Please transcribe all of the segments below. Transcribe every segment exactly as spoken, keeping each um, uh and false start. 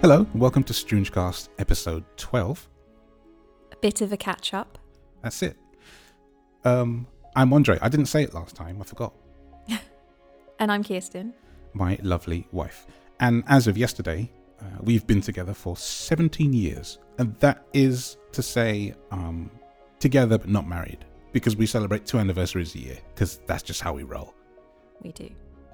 Hello, welcome to Stoongecast episode twelve. A bit of a catch up. That's it. Um, I'm Andre. I didn't say it last time. I forgot. And I'm Kirsten. My lovely wife. And as of yesterday, uh, we've been together for seventeen years. And that is to say, um, together but not married. Because we celebrate two anniversaries a year. Because that's just how we roll. We do.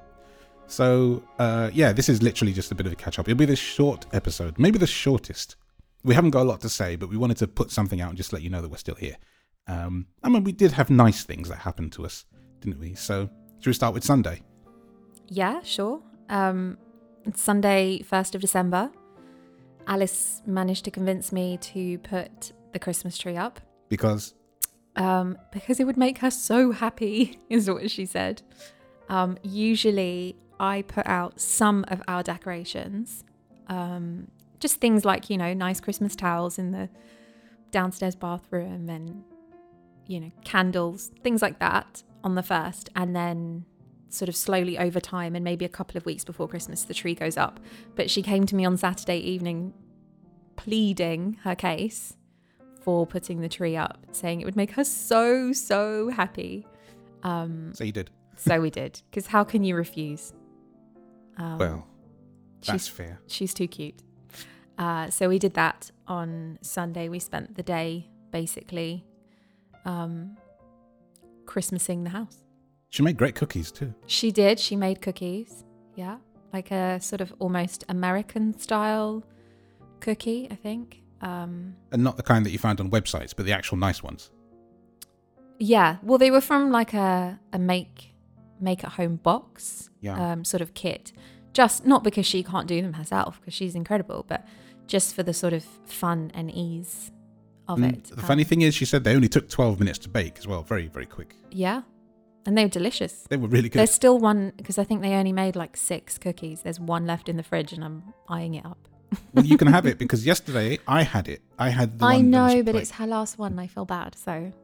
So, uh, yeah, this is literally just a bit of a catch-up. It'll be this short episode. Maybe the shortest. We haven't got a lot to say, but we wanted to put something out and just let you know that we're still here. Um, I mean, we did have nice things that happened to us, didn't we? So, should we start with Sunday? Yeah, sure. Um, it's Sunday, first of December. Alice managed to convince me to put the Christmas tree up. Because? Um, because it would make her so happy, is what she said. Um, usually, I put out some of our decorations. Um, just things like, you know, nice Christmas towels in the downstairs bathroom and, you know, candles, things like that on the first. And then sort of slowly over time and maybe a couple of weeks before Christmas, the tree goes up. But she came to me on Saturday evening pleading her case for putting the tree up, saying it would make her so, so happy. Um, so you did. So we did. Because how can you refuse? Um, well, that's she's, fair. She's too cute. Uh, so we did that on Sunday. We spent the day basically um, Christmasing the house. She made great cookies too. She did. She made cookies. Yeah. Like a sort of almost American style cookie, I think. Um, and not the kind that you find on websites, but the actual nice ones. Yeah. Well, they were from like a, a make make at home box yeah. um, sort of kit. Just not because she can't do them herself, because she's incredible, but just for the sort of fun and ease of mm, it. The um, funny thing is, she said they only took twelve minutes to bake as well. Very, very quick. Yeah. And they were delicious. They were really good. There's still one, because I think they only made like six cookies. There's one left in the fridge and I'm eyeing it up. Well, you can have it because yesterday I had it. I had the I one know, that was but pla- it's her last one and I feel bad. So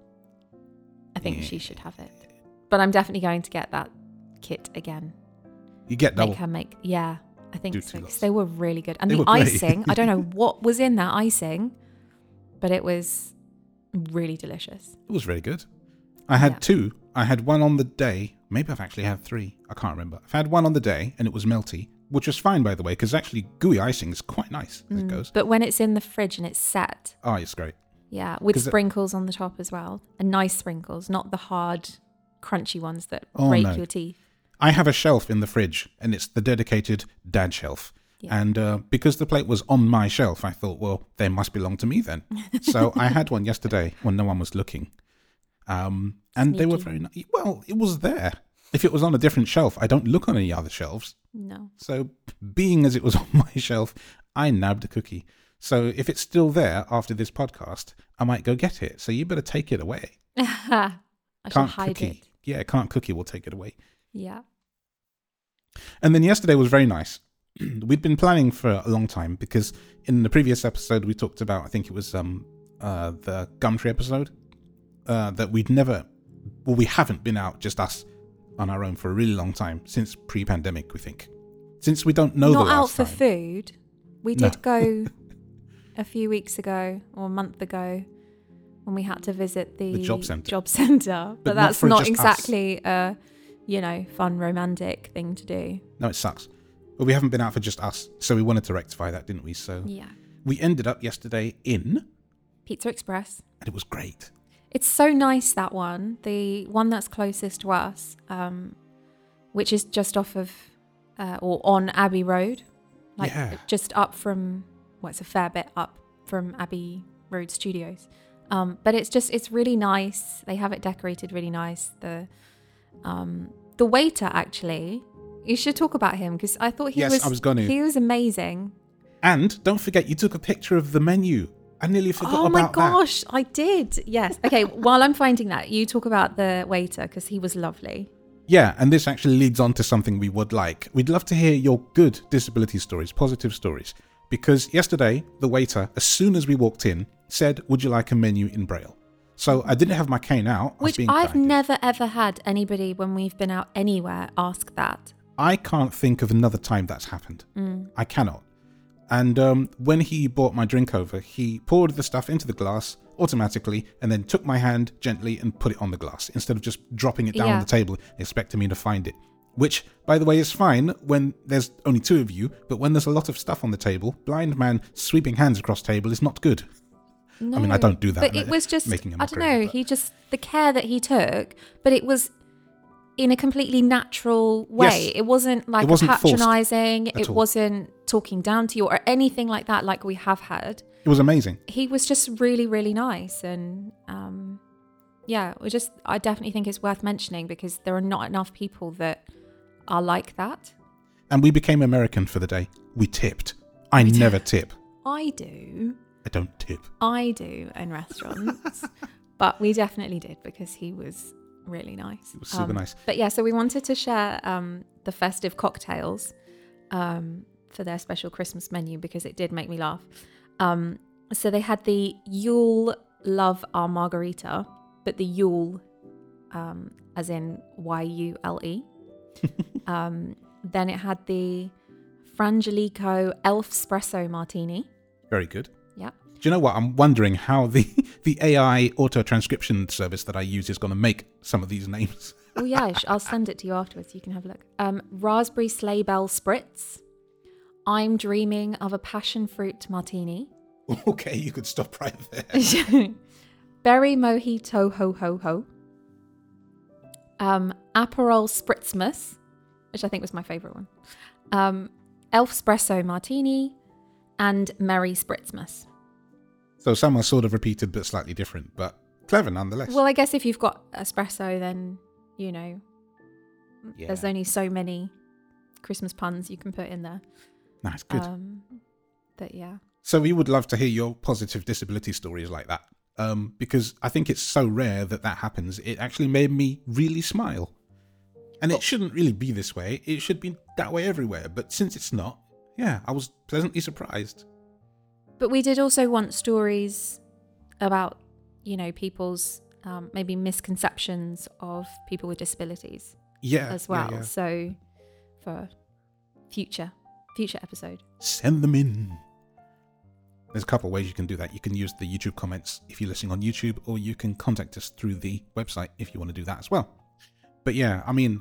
I think yeah. she should have it. But I'm definitely going to get that kit again. You get double. Make her make, yeah, I think Do so. two 'Cause lots. they were really good. And They the were great. icing, I don't know what was in that icing, but it was really delicious. It was really good. I had Yeah. two. I had one on the day. Maybe I've actually had three. I can't remember. I've had one on the day and it was melty, which was fine, by the way, because actually gooey icing is quite nice as Mm, it goes. But when it's in the fridge and it's set, Oh, it's great. yeah, with 'Cause it- sprinkles on the top as well. And nice sprinkles, not the hard, crunchy ones that Oh, break no. your teeth. I have a shelf in the fridge and it's the dedicated dad shelf. Yeah. And uh, because the plate was on my shelf, I thought, well, they must belong to me then. So I had one yesterday when no one was looking. Um, and they were Sneaky. very nice. Well, it was there. If it was on a different shelf, I don't look on any other shelves. No. So being as it was on my shelf, I nabbed a cookie. So if it's still there after this podcast, I might go get it. So you better take it away. I should Can't hide cookie. it. Yeah, can't cookie will take it away. Yeah. And then yesterday was very nice. We'd been planning for a long time because in the previous episode we talked about, I think it was um uh the Gumtree episode, uh, that we'd never, well, we haven't been out just us on our own for a really long time since pre-pandemic, we think. Since we don't know Not the out last for time. food. We No. did go a few weeks ago or a month ago when we had to visit the, The job centre. job centre. But, But not that's for not just us. exactly a, you know, fun romantic thing to do. No, it sucks. But we haven't been out for just us, so we wanted to rectify that, didn't we? So Yeah. we ended up yesterday in, Pizza Express. and it was great. It's so nice, that one. The one that's closest to us, um, which is just off of, uh, or on Abbey Road. Like Yeah. just up from, well, it's a fair bit up from Abbey Road Studios. Um, but it's just, it's really nice. They have it decorated really nice. The um, the waiter, actually, you should talk about him because I thought he Yes, was, I was gonna. he was amazing. And don't forget, you took a picture of the menu. I nearly forgot Oh about my that. gosh, I did. Yes. Okay, while I'm finding that, you talk about the waiter because he was lovely. Yeah, and this actually leads on to something we would like. We'd love to hear your good disability stories, positive stories. Because yesterday, the waiter, as soon as we walked in, said, would you like a menu in Braille? So I didn't have my cane out. I was Which being I've guided. never ever had anybody when we've been out anywhere ask that. I can't think of another time that's happened. Mm. I cannot. And um, when he brought my drink over, he poured the stuff into the glass automatically and then took my hand gently and put it on the glass instead of just dropping it down Yeah. on the table, expecting me to find it. Which, by the way, is fine when there's only two of you, but when there's a lot of stuff on the table, blind man sweeping hands across table is not good. No, I mean, I don't do that. But I'm it was just, making a I don't mockery, know, but- he just, the care that he took, but it was in a completely natural way. Yes. It wasn't like It wasn't forced patronizing. at It all. wasn't talking down to you or anything like that, like we have had. It was amazing. He was just really, really nice. And um, yeah, we just, I definitely think it's worth mentioning because there are not enough people that are like that. And we became American for the day. We tipped. I We did. never tip. I do. I don't tip. I do in restaurants. But we definitely did because he was really nice. It was super Um, nice. But yeah, so we wanted to share um, the festive cocktails um, for their special Christmas menu because it did make me laugh. Um, so they had the Yule Love Our Margarita, but the Yule um, as in Y U L E. um, then it had the Frangelico Elf Espresso Martini. Very good. Yeah. Do you know what? I'm wondering how the, the A I auto transcription service that I use is going to make some of these names. Oh yeah, I sh- I'll send it to you afterwards. You can have a look. Um, Raspberry Sleigh Bell Spritz. I'm dreaming of a passion fruit martini. Okay, you could stop right there. Berry Mojito Ho Ho Ho. Um, Aperol Spritzmas, which I think was my favourite one. Um, Elf Espresso Martini and Merry Spritzmas. So some are sort of repeated but slightly different, but clever nonetheless. Well, I guess if you've got espresso, then, you know, there's Yeah. only so many Christmas puns you can put in there. Nice, good. Um, but yeah. So we would love to hear your positive disability stories like that, um, because I think it's so rare that that happens. It actually made me really smile. And it shouldn't really be this way. It should be that way everywhere. But since it's not, yeah, I was pleasantly surprised. But we did also want stories about, you know, people's um, maybe misconceptions of people with disabilities Yeah. as yeah, well. yeah. So for future, future episode. Send them in. There's a couple of ways you can do that. You can use the YouTube comments if you're listening on YouTube, or you can contact us through the website if you want to do that as well. But yeah, I mean,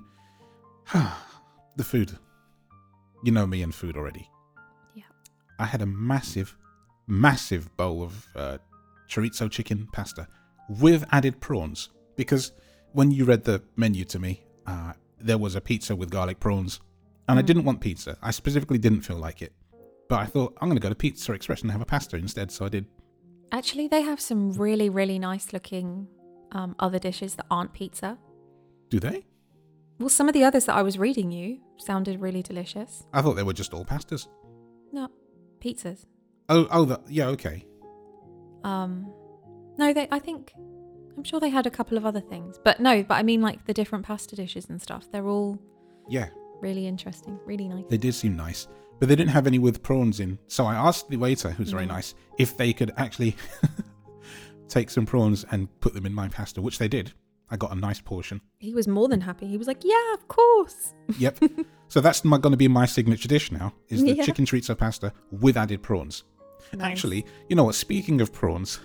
the food. You know me and food already. Yeah. I had a massive, massive bowl of uh, chorizo chicken pasta with added prawns, because when you read the menu to me, uh, there was a pizza with garlic prawns, and I Mm. didn't want pizza. I specifically didn't feel like it. But I thought, I'm going to go to Pizza Express and have a pasta instead, so I did. Actually, they have some really, really nice looking um, other dishes that aren't pizza. Do they? Well, some of the others that I was reading you sounded really delicious. I thought they were just all pastas. No, pizzas. Oh, oh, the, yeah, okay. Um, no, they. I think I'm sure they had a couple of other things, but no. But I mean, like the different pasta dishes and stuff. They're all Yeah, really interesting, really nice. they did seem nice. But they didn't have any with prawns in. So I asked the waiter, who's very Mm. nice, if they could actually take some prawns and put them in my pasta, which they did. I got a nice portion. He was more than happy. He was like, "Yeah, of course." Yep. So that's going to be my signature dish now, is the Yeah. chicken chorizo pasta with added prawns. Nice. Actually, you know what? Speaking of prawns,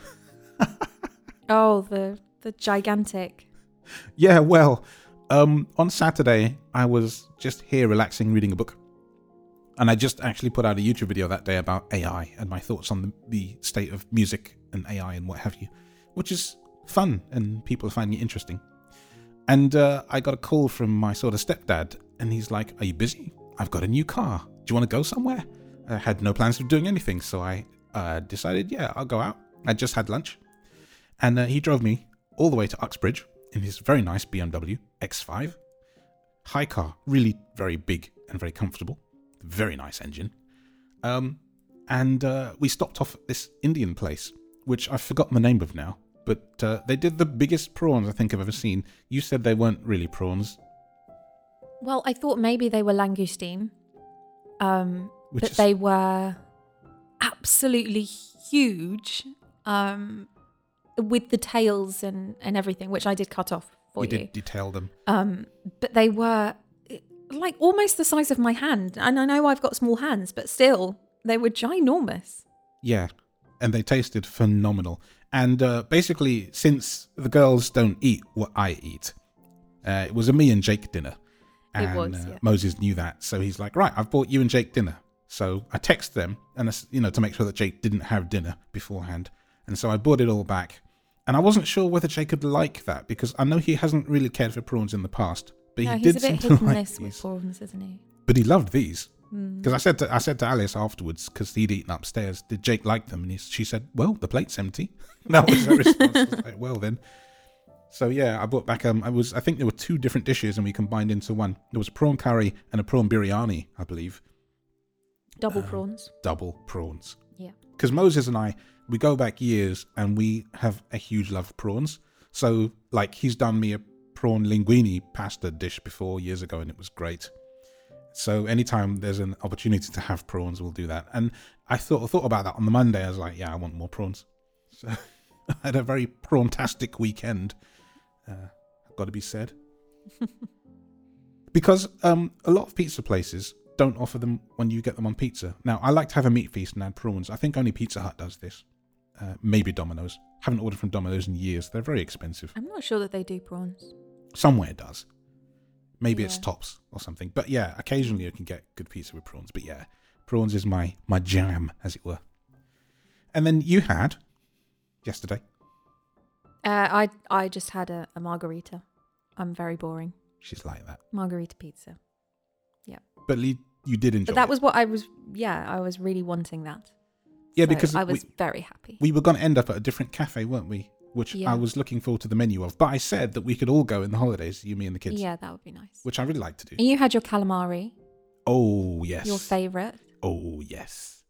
Oh, the the gigantic. yeah, well, um, on Saturday, I was just here relaxing, reading a book. And I just actually put out a YouTube video that day about A I and my thoughts on the, the state of music and A I and what have you, which is fun and people are finding it interesting. And uh, I got a call from my sort of stepdad, and he's like, "Are you busy? I've got a new car. Do you want to go somewhere?" I had no plans of doing anything, so I uh, decided, yeah, I'll go out. I just had lunch. And uh, he drove me all the way to Uxbridge in his very nice B M W X five. High car, really very big and very comfortable. Very nice engine. Um, and uh, we stopped off at this Indian place, which I've forgotten the name of now. But uh, they did the biggest prawns I think I've ever seen. You said they weren't really prawns. Well, I thought maybe they were langoustine, um, Which but is- they were absolutely huge, um, with the tails and, and everything, which I did cut off for You you. did detail them. Um, but they were like almost the size of my hand, and I know I've got small hands, but still, They were ginormous. Yeah, and they tasted phenomenal. And uh, basically, since the girls don't eat what I eat, uh, it was a me and Jake dinner. And It was, yeah. uh, Moses knew that, so he's like, right, I've bought you and Jake dinner. So I text them, and uh, you know, to make sure that Jake didn't have dinner beforehand. And so I brought it all back. And I wasn't sure whether Jake would like that, because I know he hasn't really cared for prawns in the past. But No, he he's did a bit seem hit to and like miss with these. prawns, isn't he? But he loved these. Mm. Because I said to I said to Alice afterwards, because he'd eaten upstairs, did Jake like them? And he, she said, well, the plate's empty. That was her response. I was like, well then. So yeah, I brought back, um, I was, I think there were two different dishes and we combined into one. There was prawn curry and a prawn biryani, I believe. Double Um, prawns. Double prawns. Yeah. Because Moses and I, we go back years and we have a huge love for prawns. So like he's done me a prawn linguine pasta dish before years ago and it was great. So anytime there's an opportunity to have prawns, we'll do that. And I thought I thought about that on the Monday. I was like, yeah, I want more prawns. So I had a very prawn-tastic weekend. Uh, got to be said. Because um, a lot of pizza places don't offer them when you get them on pizza. Now, I like to have a meat feast and add prawns. I think only Pizza Hut does this. Uh, maybe Domino's. Haven't ordered from Domino's in years. They're very expensive. I'm not sure that they do prawns. Somewhere does. Maybe it's Yeah. Tops or something. But yeah, occasionally you can get good pizza with prawns. But yeah, prawns is my, my jam, as it were. And then you had, yesterday, Uh, I I just had a, a margarita. I'm very boring. she's like that. Margarita pizza. But Lee, you did enjoy But that it. was what I was, yeah, I was really wanting that. Yeah, So because I was we, very happy. we were going to end up at a different cafe, weren't we? Which Yeah. I was looking forward to the menu of. But I said that we could all go in the holidays, you, me and the kids. Yeah, that would be nice. Which I really like to do. And you had your calamari, Oh, yes. your favourite. Oh, yes.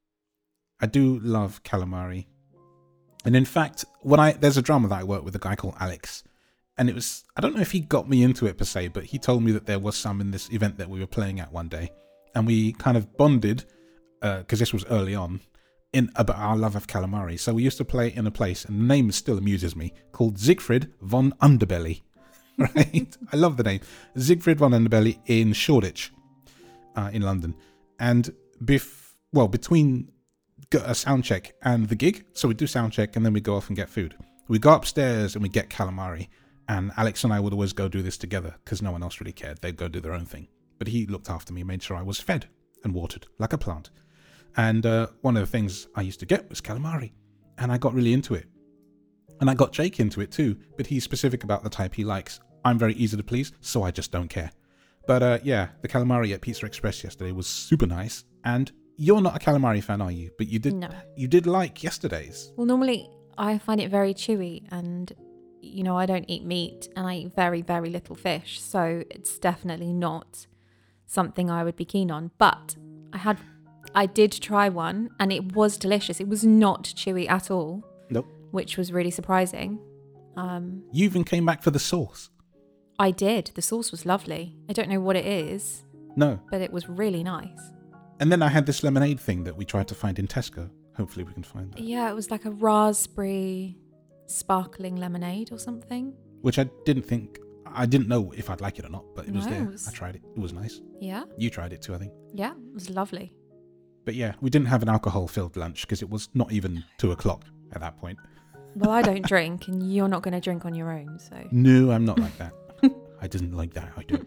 I do love calamari. And in fact, when I there's a drummer that I work with, a guy called Alex. And it was, I don't know if he got me into it per se, but he told me that there was some in this event that we were playing at one day. And we kind of bonded, because uh, this was early on, in about our love of calamari. So we used to play in a place, and the name still amuses me, called Siegfried von Underbelly. Right? I love the name. Siegfried von Underbelly in Shoreditch, uh, in London. And bef- well, between a sound check and the gig, so we do sound check and then we go off and get food. We go upstairs and we get calamari. And Alex and I would always go do this together because no one else really cared. They'd go do their own thing. But he looked after me, made sure I was fed and watered like a plant. And uh, one of the things I used to get was calamari. And I got really into it. And I got Jake into it too, but he's specific about the type he likes. I'm very easy to please, so I just don't care. But uh, yeah, the calamari at Pizza Express yesterday was super nice. And you're not a calamari fan, are you? But you did, No. you did like yesterday's. Well, normally I find it very chewy and, you know, I don't eat meat and I eat very, very little fish. So it's definitely not something I would be keen on. But I had, I did try one and it was delicious. It was not chewy at all. Nope. Which was really surprising. Um, You even came back for the sauce. I did. The sauce was lovely. I don't know what it is, No. but it was really nice. And then I had this lemonade thing that we tried to find in Tesco. Hopefully we can find that. Yeah, it was like a raspberry sparkling lemonade or something. Which I didn't think, I didn't know if I'd like it or not, but it was No, there. it was- I tried it. It was nice. Yeah, You tried it too, I think. yeah, it was lovely. But yeah, we didn't have an alcohol-filled lunch because it was not even two o'clock at that point. Well, I don't drink and you're not going to drink on your own, so. No, I'm not like that. I didn't like that. I do.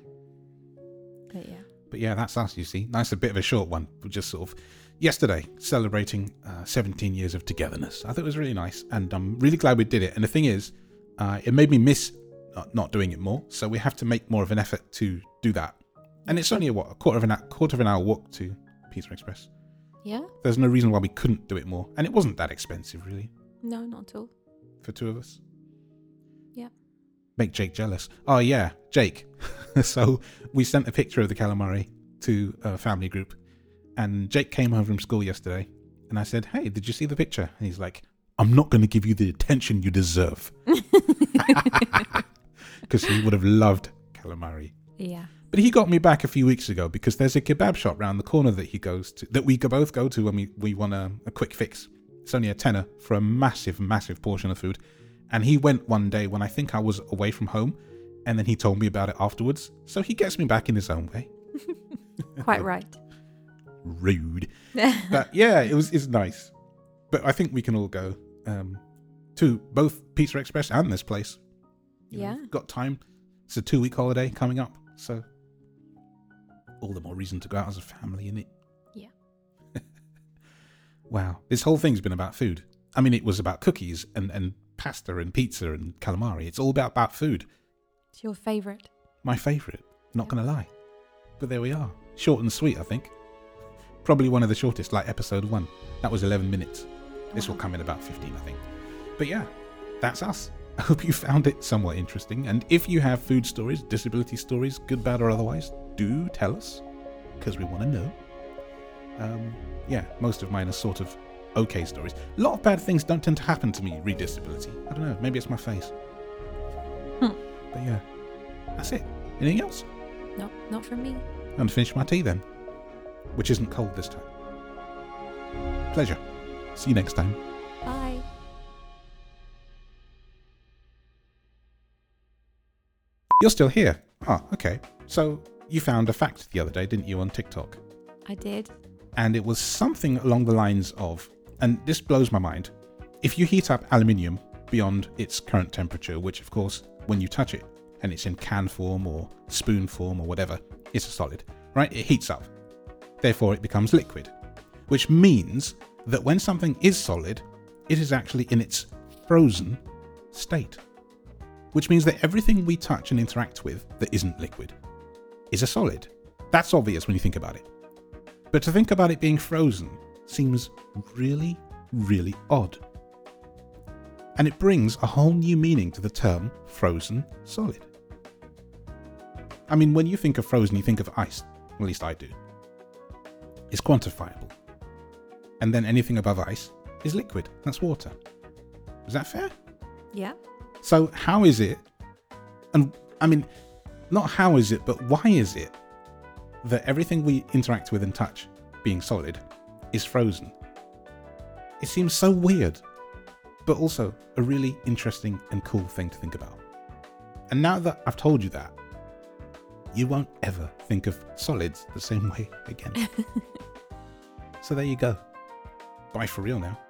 But yeah. But yeah, that's us, you see. Nice, a bit of a short one. But just sort of yesterday, celebrating uh, seventeen years of togetherness. I thought it was really nice. And I'm really glad we did it. And the thing is, uh, it made me miss not, not doing it more. So we have to make more of an effort to do that. And it's only a, what, a quarter of an hour, quarter of an hour walk to Pizza Express. Yeah? There's no reason why we couldn't do it more. And it wasn't that expensive, really, No, not at all. for two of us. Yeah. Make Jake jealous. Oh, yeah, Jake. So we sent a picture of the calamari to a family group. And Jake came home from school yesterday. And I said, hey, did you see the picture? And he's like, I'm not going to give you the attention you deserve. Because he would have loved calamari. Yeah. But he got me back a few weeks ago because there's a kebab shop round the corner that he goes to, that we could both go to when we, we want a, a quick fix. It's only a tenner for a massive, massive portion of food. And he went one day when I think I was away from home, and then he told me about it afterwards. So he gets me back in his own way. Quite right. Rude. But yeah, it was it's nice. But I think we can all go um, to both Pizza Express and this place. You Yeah. know, got time. It's a two-week holiday coming up, so all the more reason to go out as a family, innit? Yeah. Wow. This whole thing's been about food. I mean, it was about cookies and, and pasta and pizza and calamari. It's all about, about food. It's your favourite. My favourite. Not going to lie. But there we are. Short and sweet, I think. Probably one of the shortest, like episode one. That was eleven minutes. This will come in about fifteen, I think. But yeah, that's us. I hope you found it somewhat interesting. And if you have food stories, disability stories, good, bad, or otherwise, do tell us, because we want to know. Um, yeah, most of mine are sort of okay stories. A lot of bad things don't tend to happen to me re disability. I don't know, maybe it's my face. Hmm. But yeah, that's it. Anything else? No, not from me. I'm going to finish my tea then, which isn't cold this time. Pleasure. See you next time. Bye. You're still here. Ah, okay. So you found a fact the other day, didn't you, on TikTok? I did. And it was something along the lines of, and this blows my mind, if you heat up aluminium beyond its current temperature, which of course, when you touch it, and it's in can form or spoon form or whatever, it's a solid, right? It heats up. Therefore, it becomes liquid, which means that when something is solid, it is actually in its frozen state, which means that everything we touch and interact with that isn't liquid is a solid. That's obvious when you think about it. But to think about it being frozen seems really, really odd. And it brings a whole new meaning to the term frozen solid. I mean, when you think of frozen, you think of ice. At least I do. It's quantifiable. And then anything above ice is liquid. That's water. Is that fair? Yeah. So how is it, and I mean, not how is it, but why is it that everything we interact with and touch, being solid, is frozen? It seems so weird, but also a really interesting and cool thing to think about. And now that I've told you that, you won't ever think of solids the same way again. So there you go. Bye for real now.